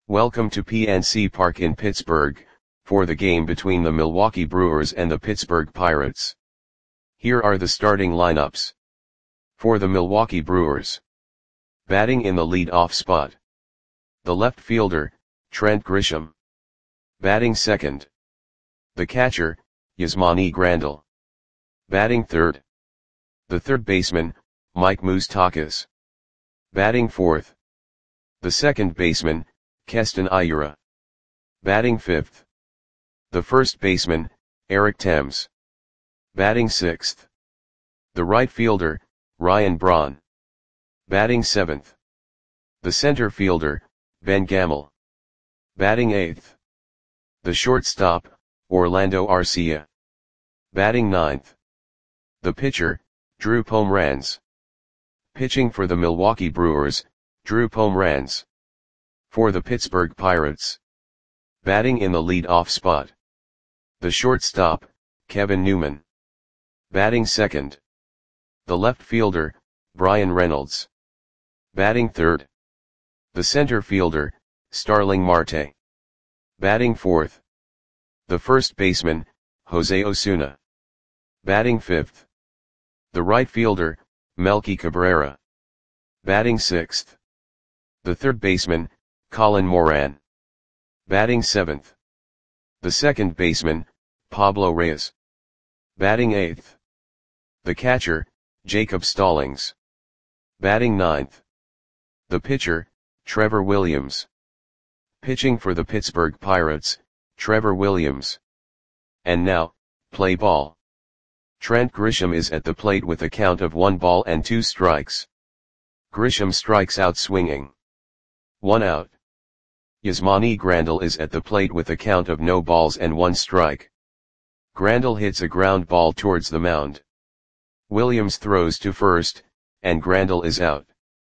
Welcome to PNC Park in Pittsburgh, for the game between the Milwaukee Brewers and the Pittsburgh Pirates. Here are the starting lineups. For the Milwaukee Brewers. Batting in the lead-off spot. The left fielder, Trent Grisham. Batting second. The catcher, Yasmani Grandal. Batting third. The third baseman, Mike Moustakas. Batting fourth. The second baseman, Keston Hiura. Batting fifth. The first baseman, Eric Thames. Batting sixth. The right fielder, Ryan Braun. Batting seventh. The center fielder, Ben Gamel. Batting eighth. The shortstop, Orlando Arcia. Batting ninth. The pitcher, Drew Pomeranz. Pitching for the Milwaukee Brewers, Drew Pomeranz. For the Pittsburgh Pirates. Batting in the lead-off spot. The shortstop, Kevin Newman. Batting second. The left fielder, Bryan Reynolds. Batting third. The center fielder, Starling Marte. Batting fourth. The first baseman, Jose Osuna. Batting fifth. The right fielder, Melky Cabrera. Batting sixth. The third baseman, Colin Moran. Batting seventh. The second baseman, Pablo Reyes. Batting eighth. The catcher, Jacob Stallings. Batting ninth. The pitcher, Trevor Williams. Pitching for the Pittsburgh Pirates, Trevor Williams. And now, play ball. Trent Grisham is at the plate with a count of 1 ball and 2 strikes. Grisham strikes out swinging. 1 out. Yasmani Grandal is at the plate with a count of no balls and 1 strike. Grandal hits a ground ball towards the mound. Williams throws to first, and Grandal is out.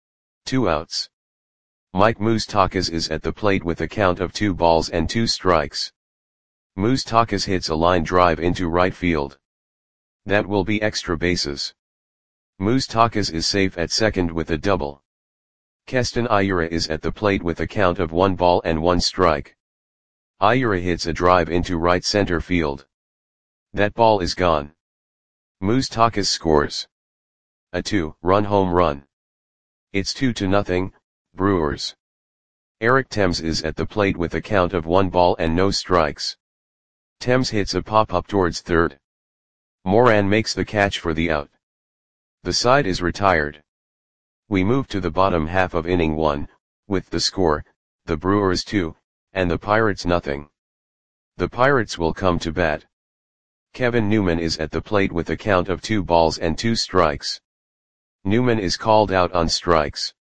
2 outs. Mike Moustakas is at the plate with a count of 2 balls and 2 strikes. Moustakas hits a line drive into right field. That will be extra bases. Moustakas is safe at second with a double. Keston Hiura is at the plate with a count of 1 ball and 1 strike. Hiura hits a drive into right center field. That ball is gone. Moustakas scores a 2-run home run. It's 2-0, Brewers. Eric Thames is at the plate with a count of 1 ball and no strikes. Thames hits a pop-up towards third. Moran makes the catch for the out. The side is retired. We move to the bottom half of inning 1, with the score, the Brewers 2, and the Pirates nothing. The Pirates will come to bat. Kevin Newman is at the plate with a count of 2 balls and 2 strikes. Newman is called out on strikes.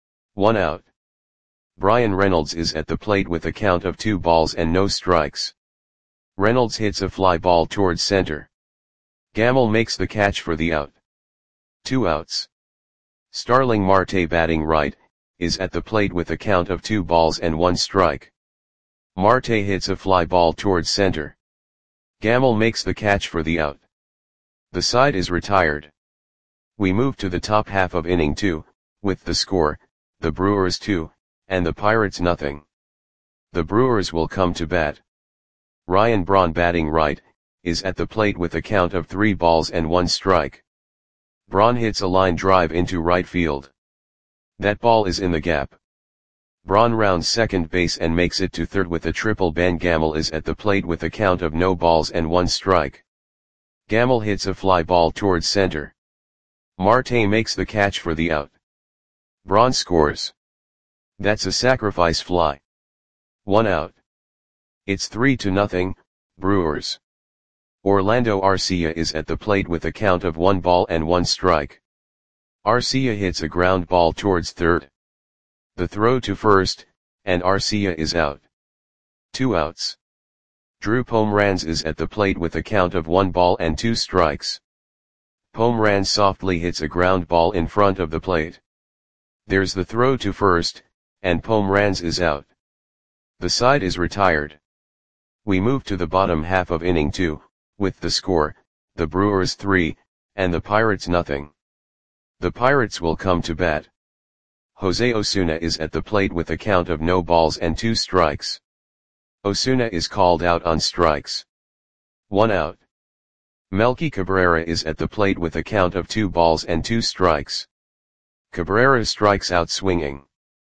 1 out. Bryan Reynolds is at the plate with a count of 2 balls and no strikes. Reynolds hits a fly ball towards center. Gamel makes the catch for the out. 2 outs. Starling Marte batting right, is at the plate with a count of 2 balls and 1 strike. Marte hits a fly ball towards center. Gamel makes the catch for the out. The side is retired. We move to the top half of inning 2, with the score, the Brewers 2, and the Pirates nothing. The Brewers will come to bat. Ryan Braun batting right, is at the plate with a count of 3 balls and 1 strike. Braun hits a line drive into right field. That ball is in the gap. Braun rounds second base and makes it to third with a triple. Ben Gamel is at the plate with a count of no balls and 1 strike. Gamel hits a fly ball towards center. Marte makes the catch for the out. Braun scores. That's a sacrifice fly. 1 out. It's 3-0, Brewers. Orlando Arcia is at the plate with a count of 1 ball and 1 strike. Arcia hits a ground ball towards third. The throw to first, and Arcia is out. 2 outs. Drew Pomeranz is at the plate with a count of 1 ball and 2 strikes. Pomeranz softly hits a ground ball in front of the plate. There's the throw to first, and Pomeranz is out. The side is retired. We move to the bottom half of inning 2, with the score, the Brewers 3, and the Pirates nothing. The Pirates will come to bat. Jose Osuna is at the plate with a count of no balls and 2 strikes. Osuna is called out on strikes. 1 out. Melky Cabrera is at the plate with a count of 2 balls and 2 strikes. Cabrera strikes out swinging.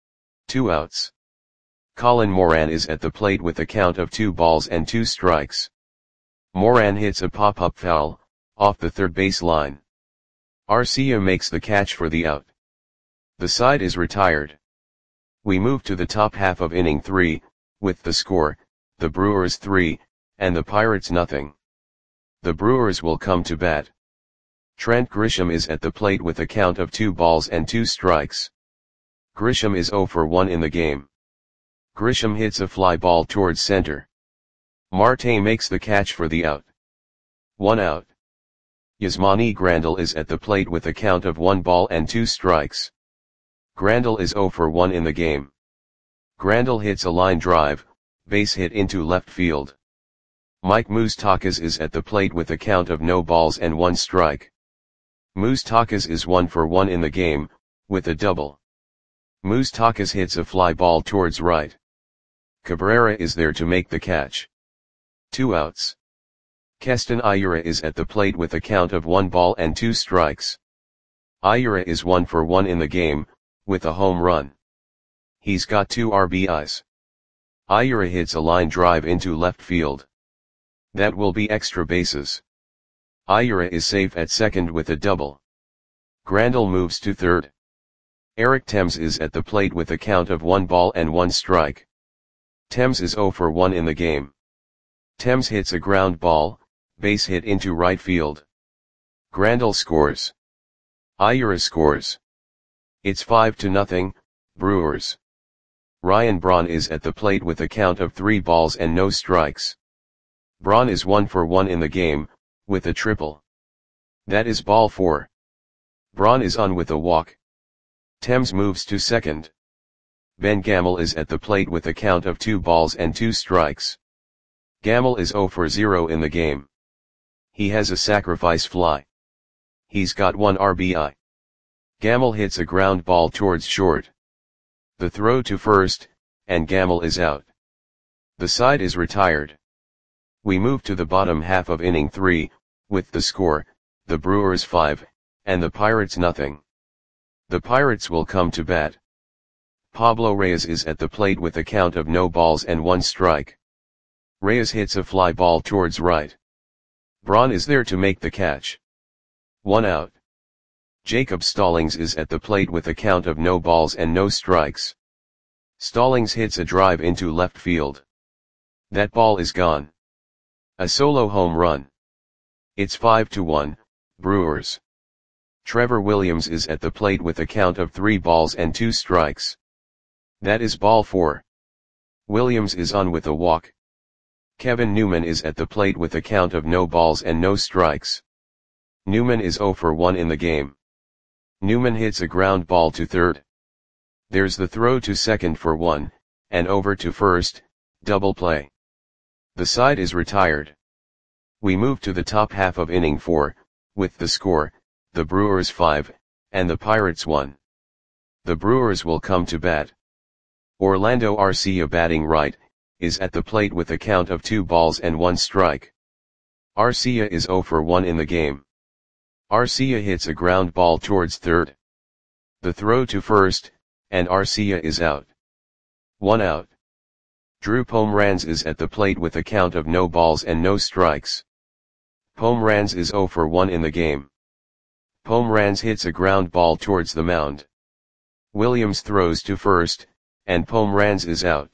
2 outs. Colin Moran is at the plate with a count of 2 balls and 2 strikes. Moran hits a pop-up foul, off the third base line. Arcia makes the catch for the out. The side is retired. We move to the top half of inning 3, with the score, the Brewers 3, and the Pirates nothing. The Brewers will come to bat. Trent Grisham is at the plate with a count of 2 balls and 2 strikes. Grisham is 0 for 1 in the game. Grisham hits a fly ball towards center. Marte makes the catch for the out. 1 out. Yasmani Grandal is at the plate with a count of 1 ball and 2 strikes. Grandal is 0 for 1 in the game. Grandal hits a line drive, base hit into left field. Mike Moustakas is at the plate with a count of no balls and 1 strike. Moustakas is 1 for 1 in the game, with a double. Moustakas hits a fly ball towards right. Cabrera is there to make the catch. 2 outs. Keston Hiura is at the plate with a count of 1 ball and 2 strikes. Hiura is 1 for 1 in the game, with a home run. He's got 2 RBIs. Hiura hits a line drive into left field. That will be extra bases. Hiura is safe at second with a double. Grandal moves to third. Eric Thames is at the plate with a count of 1 ball and 1 strike. Thames is 0 for 1 in the game. Thames hits a ground ball, base hit into right field. Grandal scores. Hiura scores. It's 5-0, Brewers. Ryan Braun is at the plate with a count of 3 balls and no strikes. Braun is 1 for 1 in the game, with a triple. That is ball 4. Braun is on with a walk. Thames moves to second. Ben Gamel is at the plate with a count of 2 balls and 2 strikes. Gamel is 0 for 0 in the game. He has a sacrifice fly. He's got 1 RBI. Gamel hits a ground ball towards short. The throw to first, and Gamel is out. The side is retired. We move to the bottom half of inning 3, with the score, the Brewers 5, and the Pirates nothing. The Pirates will come to bat. Pablo Reyes is at the plate with a count of no balls and 1 strike. Reyes hits a fly ball towards right. Braun is there to make the catch. 1 out. Jacob Stallings is at the plate with a count of no balls and no strikes. Stallings hits a drive into left field. That ball is gone. A solo home run. It's 5-1, Brewers. Trevor Williams is at the plate with a count of 3 balls and 2 strikes. That is ball 4. Williams is on with a walk. Kevin Newman is at the plate with a count of no balls and no strikes. Newman is 0 for 1 in the game. Newman hits a ground ball to third. There's the throw to second for 1, and over to first, double play. The side is retired. We move to the top half of inning 4, with the score, the Brewers 5, and the Pirates 1. The Brewers will come to bat. Orlando Arcia, batting right, is at the plate with a count of 2 balls and 1 strike. Arcia is 0 for 1 in the game. Arcia hits a ground ball towards third. The throw to first, and Arcia is out. 1 out. Drew Pomeranz is at the plate with a count of no balls and no strikes. Pomeranz is 0 for 1 in the game. Pomeranz hits a ground ball towards the mound. Williams throws to first, and Pomeranz is out.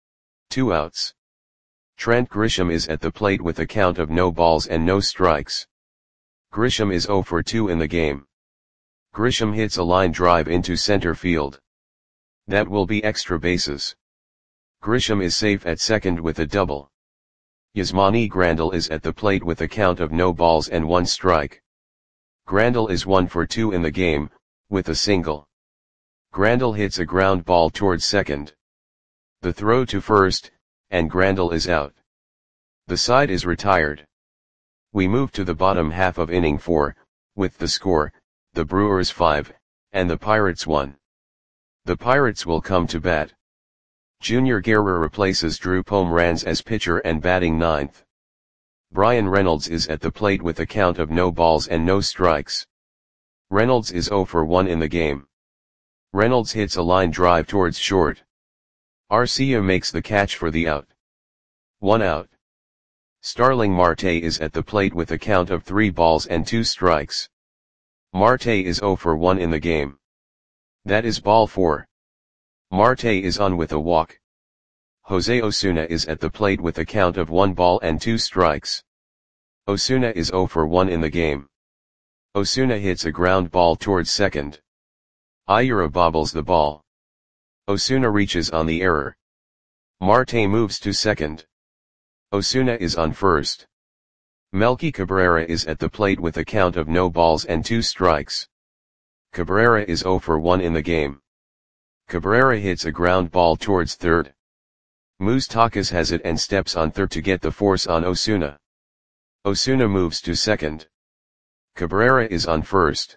2 outs. Trent Grisham is at the plate with a count of no balls and no strikes. Grisham is 0 for 2 in the game. Grisham hits a line drive into center field. That will be extra bases. Grisham is safe at second with a double. Yasmani Grandal is at the plate with a count of no balls and 1 strike. Grandal is 1 for 2 in the game, with a single. Grandal hits a ground ball towards second. The throw to first, and Grandal is out. The side is retired. We move to the bottom half of inning 4, with the score, the Brewers 5, and the Pirates 1. The Pirates will come to bat. Junior Guerra replaces Drew Pomeranz as pitcher and batting ninth. Bryan Reynolds is at the plate with a count of no balls and no strikes. Reynolds is 0 for 1 in the game. Reynolds hits a line drive towards short. Arcia makes the catch for the out. 1 out. Starling Marte is at the plate with a count of 3 balls and 2 strikes. Marte is 0 for 1 in the game. That is ball 4. Marte is on with a walk. Jose Osuna is at the plate with a count of 1 ball and 2 strikes. Osuna is 0 for 1 in the game. Osuna hits a ground ball towards second. Ayura bobbles the ball. Osuna reaches on the error. Marte moves to second. Osuna is on first. Melky Cabrera is at the plate with a count of no balls and 2 strikes. Cabrera is 0 for 1 in the game. Cabrera hits a ground ball towards third. Moustakas has it and steps on third to get the force on Osuna. Osuna moves to second. Cabrera is on first.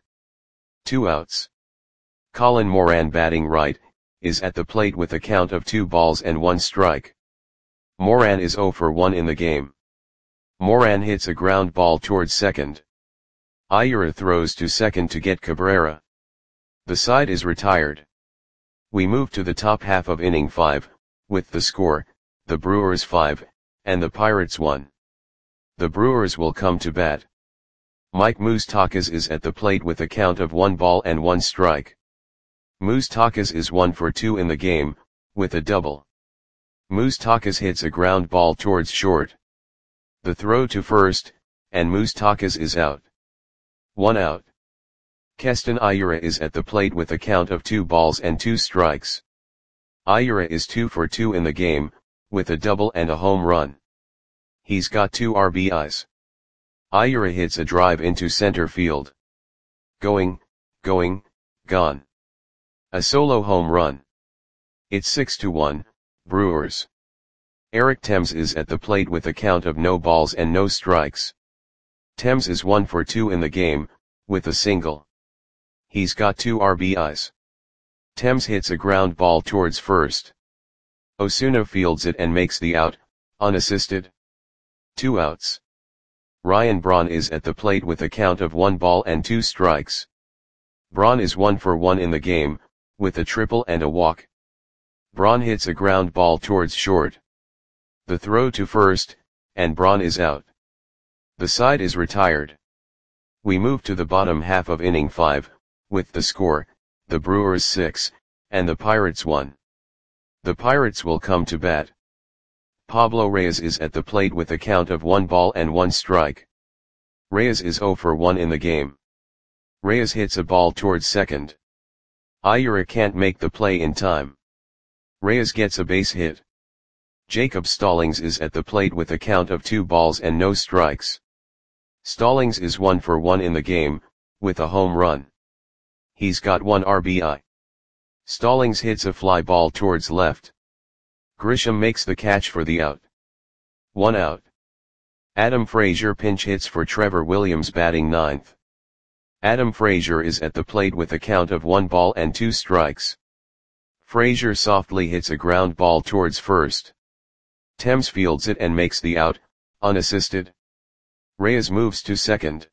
2 outs. Colin Moran batting right, is at the plate with a count of 2 balls and 1 strike. Moran is 0 for 1 in the game. Moran hits a ground ball towards second. Ayura throws to second to get Cabrera. The side is retired. We move to the top half of inning 5, with the score, the Brewers 5, and the Pirates 1. The Brewers will come to bat. Mike Moustakas is at the plate with a count of 1 ball and 1 strike. Moustakas is 1 for 2 in the game, with a double. Moustakas hits a ground ball towards short. The throw to first, and Moustakas is out. 1 out. Keston Ayura is at the plate with a count of 2 balls and 2 strikes. Ayura is 2 for 2 in the game, with a double and a home run. He's got 2 RBIs. Ayura hits a drive into center field. Going, gone. A solo home run. It's 6-1, Brewers. Eric Thames is at the plate with a count of no balls and no strikes. Thames is 1 for 2 in the game, with a single. He's got 2 RBIs. Thames hits a ground ball towards first. Osuna fields it and makes the out, unassisted. 2 outs. Ryan Braun is at the plate with a count of 1 ball and 2 strikes. Braun is 1 for 1 in the game, with a triple and a walk. Braun hits a ground ball towards short. The throw to first, and Braun is out. The side is retired. We move to the bottom half of inning 5, with the score, the Brewers 6, and the Pirates 1. The Pirates will come to bat. Pablo Reyes is at the plate with a count of 1 ball and 1 strike. Reyes is 0 for 1 in the game. Reyes hits a ball towards second. Ayura can't make the play in time. Reyes gets a base hit. Jacob Stallings is at the plate with a count of 2 balls and no strikes. Stallings is 1 for 1 in the game, with a home run. He's got 1 RBI. Stallings hits a fly ball towards left. Grisham makes the catch for the out. 1 out. Adam Frazier pinch hits for Trevor Williams batting ninth. Adam Frazier is at the plate with a count of 1 ball and 2 strikes. Frazier softly hits a ground ball towards first. Thames fields it and makes the out, unassisted. Reyes moves to second.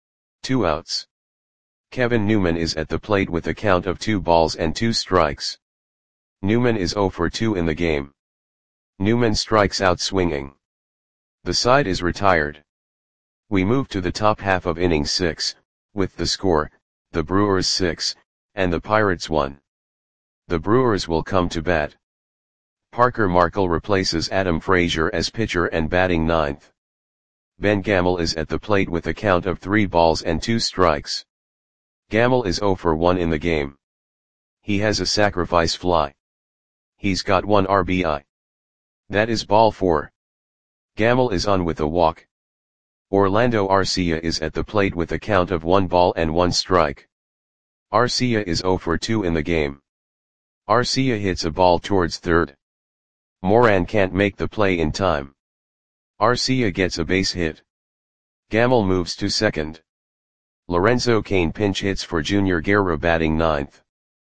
2 outs. Kevin Newman is at the plate with a count of 2 balls and 2 strikes. Newman is 0 for 2 in the game. Newman strikes out swinging. The side is retired. We move to the top half of inning 6, with the score, the Brewers 6, and the Pirates 1. The Brewers will come to bat. Parker Markle replaces Adam Frazier as pitcher and batting ninth. Ben Gamel is at the plate with a count of 3 balls and 2 strikes. Gamel is 0 for 1 in the game. He has a sacrifice fly. He's got 1 RBI. That is ball 4. Gamel is on with a walk. Orlando Arcia is at the plate with a count of 1 ball and 1 strike. Arcia is 0 for 2 in the game. Arcia hits a ball towards third. Moran can't make the play in time. Arcia gets a base hit. Gamel moves to second. Lorenzo Cain pinch hits for Junior Guerra batting ninth.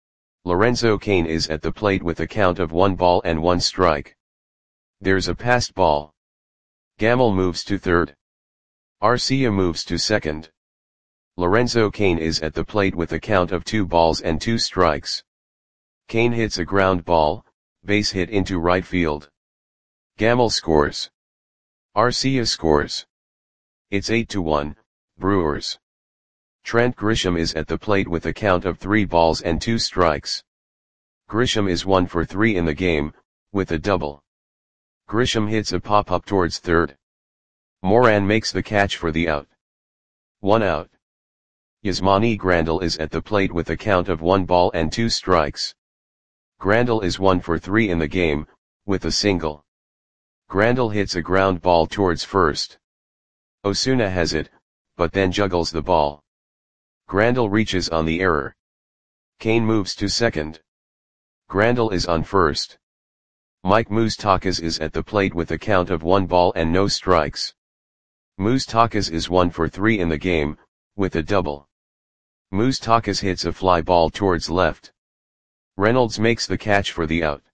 Lorenzo Cain is at the plate with a count of 1 ball and 1 strike. There's a passed ball. Gamel moves to third. Arcia moves to second. Lorenzo Cain is at the plate with a count of 2 balls and 2 strikes. Cain hits a ground ball, base hit into right field. Gamel scores. Arcia scores. It's 8-1, Brewers. Trent Grisham is at the plate with a count of 3 balls and 2 strikes. Grisham is 1 for 3 in the game, with a double. Grisham hits a pop-up towards third. Moran makes the catch for the out. 1 out. Yasmani Grandal is at the plate with a count of 1 ball and 2 strikes. Grandal is 1 for 3 in the game, with a single. Grandal hits a ground ball towards first. Osuna has it, but then juggles the ball. Grandal reaches on the error. Cain moves to second. Grandal is on first. Mike Moustakas is at the plate with a count of 1 ball and no strikes. Moustakas is 1 for 3 in the game, with a double. Moustakas hits a fly ball towards left. Reynolds makes the catch for the out.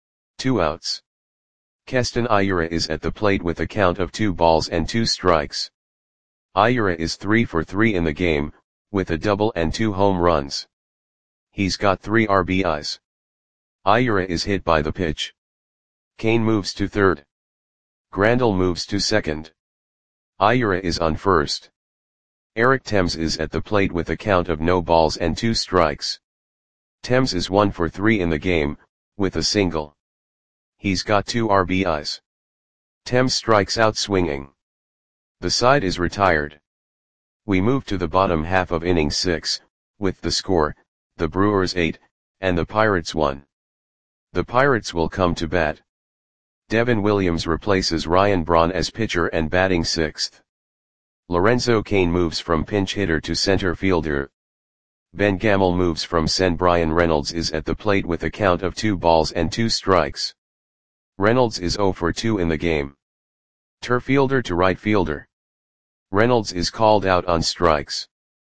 2 outs. Keston Hiura is at the plate with a count of 2 balls and 2 strikes. Hiura is 3 for 3 in the game, with a double and 2 home runs. He's got 3 RBIs. Hiura is hit by the pitch. Cain moves to third. Grandal moves to second. Hiura is on first. Eric Thames is at the plate with a count of no balls and 2 strikes. Thames is 1 for 3 in the game, with a single. He's got 2 RBIs. Thames strikes out swinging. The side is retired. We move to the bottom half of inning 6, with the score, the Brewers 8, and the Pirates 1. The Pirates will come to bat. Devin Williams replaces Ryan Braun as pitcher and batting 6th. Lorenzo Cain moves from pinch hitter to center fielder. Ben Gamel moves from center. Brian Reynolds is at the plate with a count of 2 balls and 2 strikes. Reynolds is 0 for 2 in the game. Turf fielder to right fielder. Reynolds is called out on strikes.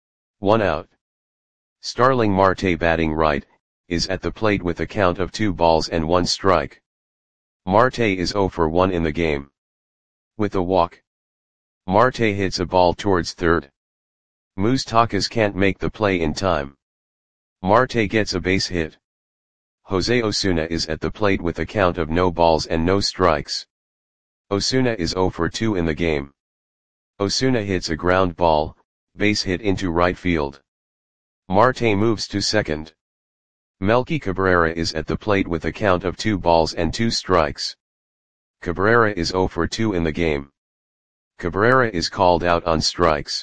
1 out. Starling Marte batting right, is at the plate with a count of 2 balls and 1 strike. Marte is 0 for 1 in the game. With a walk. Marte hits a ball towards third. Moustakas can't make the play in time. Marte gets a base hit. Jose Osuna is at the plate with a count of no balls and no strikes. Osuna is 0 for 2 in the game. Osuna hits a ground ball, base hit into right field. Marte moves to second. Melky Cabrera is at the plate with a count of 2 balls and 2 strikes. Cabrera is 0 for 2 in the game. Cabrera is called out on strikes.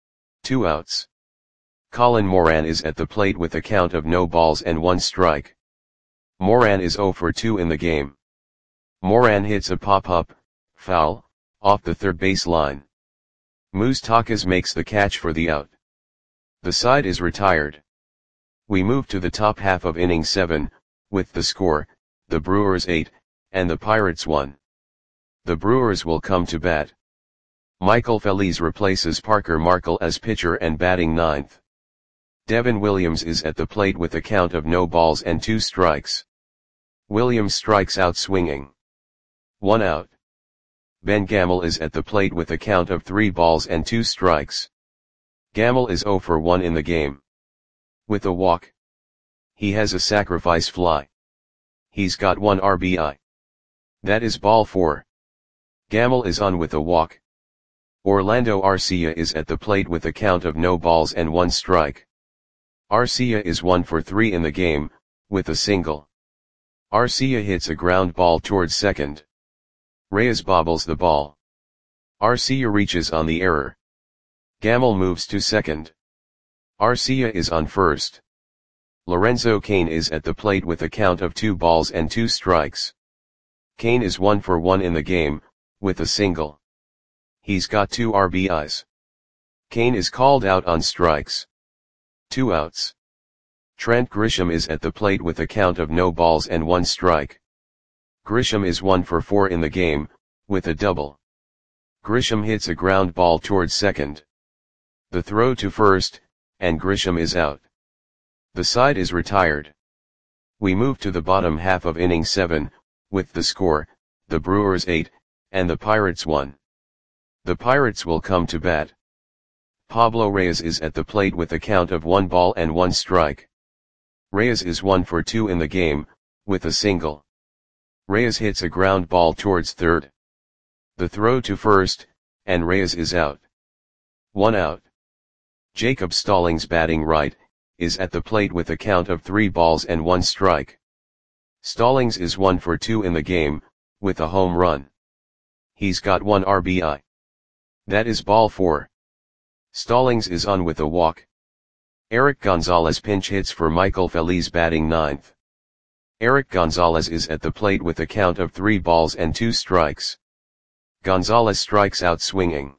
2 outs. Colin Moran is at the plate with a count of no balls and 1 strike. Moran is 0 for 2 in the game. Moran hits a pop-up, foul, off the third base line. Moustakas makes the catch for the out. The side is retired. We move to the top half of inning 7, with the score, the Brewers 8, and the Pirates 1. The Brewers will come to bat. Michael Feliz replaces Parker Markle as pitcher and batting 9th. Devin Williams is at the plate with a count of no balls and 2 strikes. Williams strikes out swinging. 1 out. Ben Gamel is at the plate with a count of 3 balls and 2 strikes. Gamel is 0 for 1 in the game. With a walk. He has a sacrifice fly. He's got 1 RBI. That is ball 4. Gamel is on with a walk. Orlando Arcia is at the plate with a count of no balls and 1 strike. Arcia is 1 for 3 in the game, with a single. Arcia hits a ground ball towards second. Reyes bobbles the ball. Arcia reaches on the error. Gamel moves to second. Arcia is on first. Lorenzo Cain is at the plate with a count of 2 balls and 2 strikes. Cain is 1 for 1 in the game, with a single. He's got 2 RBIs. Cain is called out on strikes. 2 outs. Trent Grisham is at the plate with a count of no balls and 1 strike. Grisham is 1 for 4 in the game, with a double. Grisham hits a ground ball towards second. The throw to first, and Grisham is out. The side is retired. We move to the bottom half of inning 7, with the score, the Brewers 8, and the Pirates 1. The Pirates will come to bat. Pablo Reyes is at the plate with a count of 1 ball and 1 strike. Reyes is 1 for 2 in the game, with a single. Reyes hits a ground ball towards third. The throw to first, and Reyes is out. 1 out. Jacob Stallings, batting right, is at the plate with a count of 3 balls and 1 strike. Stallings is 1 for 2 in the game, with a home run. He's got 1 RBI. That is ball 4. Stallings is on with a walk. Eric Gonzalez pinch hits for Michael Feliz, batting 9th. Eric Gonzalez is at the plate with a count of 3 balls and 2 strikes. Gonzalez strikes out swinging.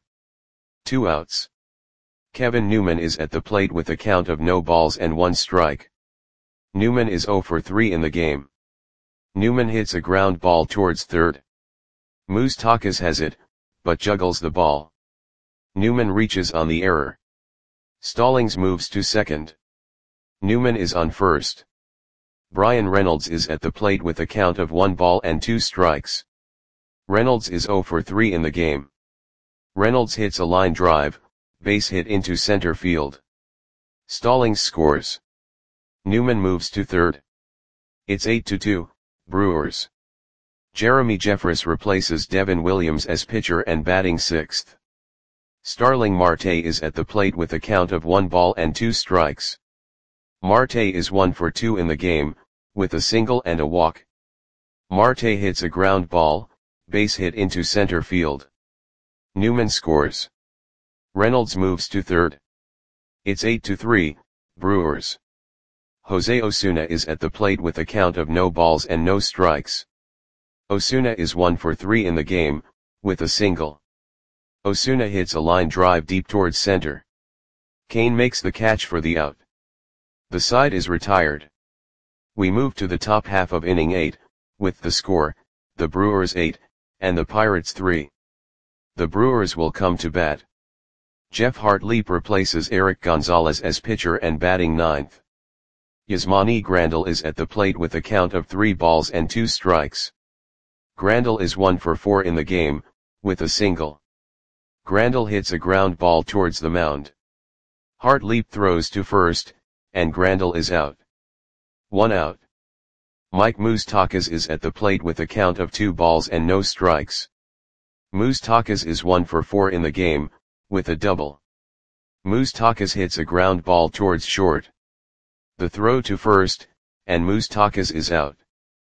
2 outs. Kevin Newman is at the plate with a count of no balls and 1 strike. Newman is 0 for 3 in the game. Newman hits a ground ball towards third. Moustakas has it, but juggles the ball. Newman reaches on the error. Stallings moves to second. Newman is on first. Brian Reynolds is at the plate with a count of 1 ball and 2 strikes. Reynolds is 0 for 3 in the game. Reynolds hits a line drive, base hit into center field. Stallings scores. Newman moves to third. It's 8-2, Brewers. Jeremy Jeffress replaces Devin Williams as pitcher and batting 6th. Starling Marte is at the plate with a count of 1 ball and 2 strikes. Marte is 1 for 2 in the game, with a single and a walk. Marte hits a ground ball, base hit into center field. Newman scores. Reynolds moves to third. It's 8-3, Brewers. Jose Osuna is at the plate with a count of no balls and no strikes. Osuna is 1 for 3 in the game, with a single. Osuna hits a line drive deep towards center. Kane makes the catch for the out. The side is retired. We move to the top half of inning 8, with the score, the Brewers 8, and the Pirates 3. The Brewers will come to bat. Jeff Hartlieb replaces Eric Gonzalez as pitcher and batting 9th. Yasmani Grandal is at the plate with a count of 3 balls and 2 strikes. Grandal is 1 for 4 in the game, with a single. Grandal hits a ground ball towards the mound. Hartlieb throws to first, and Grandal is out. 1 out. Mike Moustakas is at the plate with a count of 2 balls and no strikes. Moustakas is 1 for 4 in the game, with a double. Moustakas hits a ground ball towards short. The throw to first, and Moustakas is out.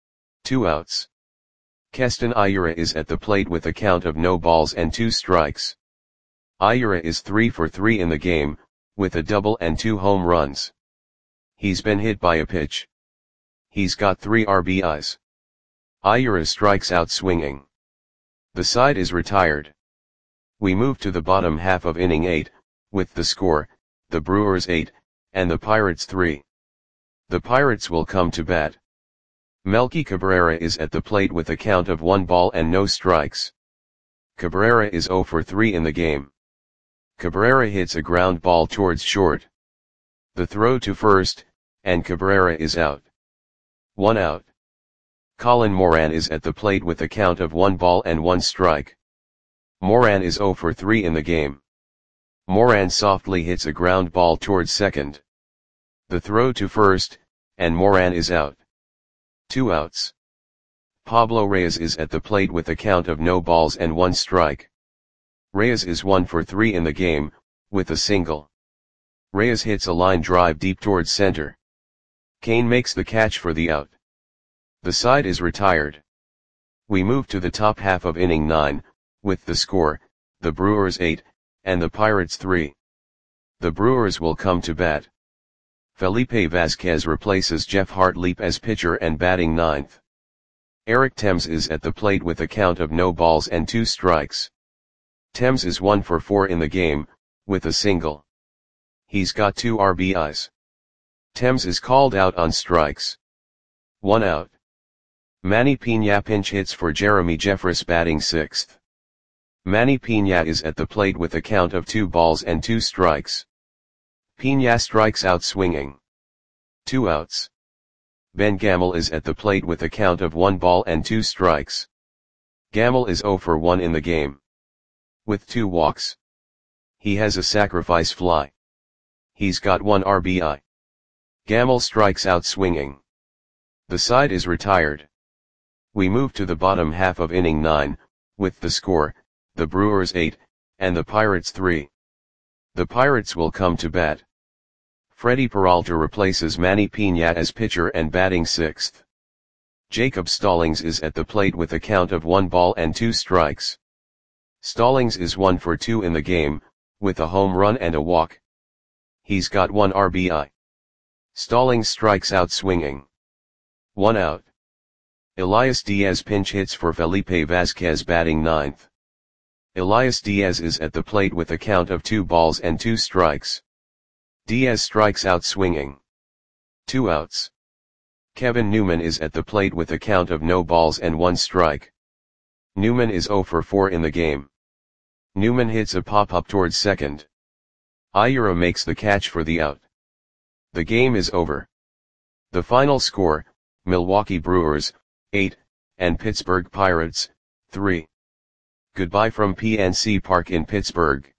2 outs. Keston Hiura is at the plate with a count of no balls and 2 strikes. Hiura is 3 for 3 in the game, with a double and 2 home runs. He's been hit by a pitch. He's got 3 RBIs. Hiura strikes out swinging. The side is retired. We move to the bottom half of inning 8, with the score, the Brewers 8, and the Pirates 3. The Pirates will come to bat. Melky Cabrera is at the plate with a count of 1 ball and no strikes. Cabrera is 0 for 3 in the game. Cabrera hits a ground ball towards short. The throw to first, and Cabrera is out. 1 out. Colin Moran is at the plate with a count of 1 ball and 1 strike. Moran is 0 for 3 in the game. Moran softly hits a ground ball towards second. The throw to first, and Moran is out. 2 outs. Pablo Reyes is at the plate with a count of no balls and 1 strike. Reyes is 1 for 3 in the game, with a single. Reyes hits a line drive deep towards center. Kane makes the catch for the out. The side is retired. We move to the top half of inning 9, with the score, the Brewers 8, and the Pirates 3. The Brewers will come to bat. Felipe Vasquez replaces Jeff Hartlieb as pitcher and batting 9th. Eric Thames is at the plate with a count of no balls and 2 strikes. Thames is 1 for 4 in the game, with a single. He's got 2 RBIs. Thames is called out on strikes. 1 out. Manny Piña pinch hits for Jeremy Jeffress, batting 6th. Manny Piña is at the plate with a count of 2 balls and 2 strikes. Piña strikes out swinging. 2 outs. Ben Gamel is at the plate with a count of 1 ball and 2 strikes. Gamel is 0 for 1 in the game. With 2 walks. He has a sacrifice fly. He's got 1 RBI. Gamel strikes out swinging. The side is retired. We move to the bottom half of inning 9, with the score, the Brewers 8, and the Pirates 3. The Pirates will come to bat. Freddy Peralta replaces Manny Piña as pitcher and batting 6th. Jacob Stallings is at the plate with a count of 1 ball and 2 strikes. Stallings is 1 for 2 in the game, with a home run and a walk. He's got 1 RBI. Stallings strikes out swinging. 1 out. Elias Diaz pinch hits for Felipe Vasquez batting 9th. Elias Diaz is at the plate with a count of 2 balls and 2 strikes. Diaz strikes out swinging. 2 outs. Kevin Newman is at the plate with a count of no balls and 1 strike. Newman is 0 for 4 in the game. Newman hits a pop-up towards second. Ayura makes the catch for the out. The game is over. The final score, Milwaukee Brewers, 8, and Pittsburgh Pirates, 3. Goodbye from PNC Park in Pittsburgh.